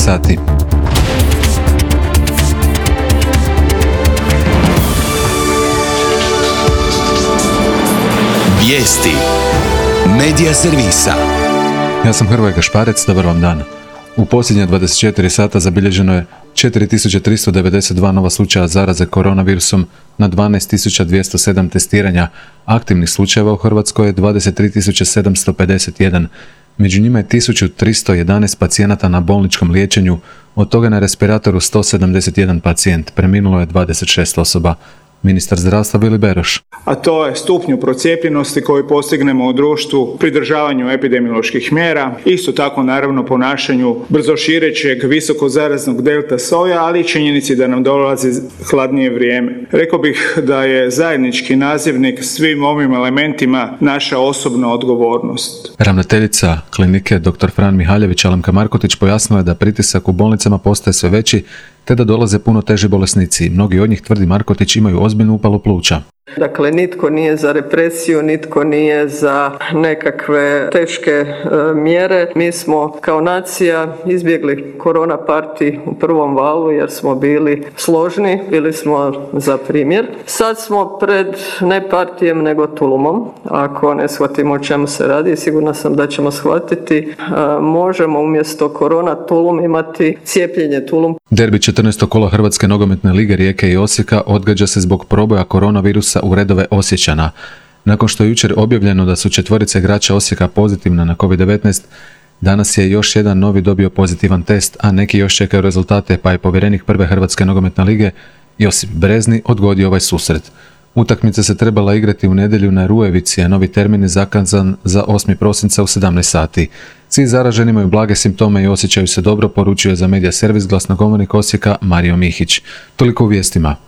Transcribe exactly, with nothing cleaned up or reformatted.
sati. Vijesti Medija servisa. Ja sam Hrvoje Gašparec, dobar vam dan. U posljednje dvadeset četiri sata zabilježeno je četiri tisuće tristo devedeset dva nova slučaja zaraze koronavirusom na dvanaest tisuća dvjesto sedam testiranja. Aktivnih slučajeva u Hrvatskoj je dvadeset tri tisuće sedamsto pedeset jedan. Među njima je tisuću tristo jedanaest pacijenata na bolničkom liječenju, od toga na respiratoru sto sedamdeset jedan pacijent, preminulo je dvadeset šest osoba. Ministar zdravstva Vili Beroš. A to je stupnju procijepljenosti koji postignemo u društvu, pridržavanju epidemioloških mjera, isto tako naravno ponašanju brzo širećeg visoko zaraznog delta soja, ali i činjenici da nam dolazi hladnije vrijeme. Rekao bih da je zajednički nazivnik svim ovim elementima naša osobna odgovornost. Ravnateljica klinike dr. Fran Mihaljević Alemka Markotić pojasnila je da pritisak u bolnicama postaje sve veći, te da dolaze puno teži bolesnici. Mnogi od njih, tvrdi Markotić, imaju ozbiljnu upalu pluća. Dakle, nitko nije za represiju, nitko nije za nekakve teške e, mjere. Mi smo kao nacija izbjegli korona parti u prvom valu jer smo bili složni, bili smo za primjer. Sad smo pred ne partijem nego tulumom. Ako ne shvatimo o čemu se radi, sigurna sam da ćemo shvatiti. E, možemo umjesto korona tulum imati cijepljenje tulum. Derbi četrnaestog kola Hrvatske nogometne lige Rijeke i Osijeka odgađa se zbog proboja koronavirusa u redove Osječana. Nakon što je jučer objavljeno da su četvorica igrača Osijeka pozitivna na kovid devetnaest, danas je još jedan novi dobio pozitivan test, a neki još čekaju rezultate, pa je povjerenik prve Hrvatske nogometne lige Josip Brezni odgodio ovaj susret. Utakmica se trebala igrati u nedjelju na Rujevici, a novi termin je zakazan za osmi prosinca u sedamnaest sati. Svi zaraženi imaju blage simptome i osjećaju se dobro, poručuje za medija servis glasnogovornik Osijeka Mario Mihić. Toliko u vijestima.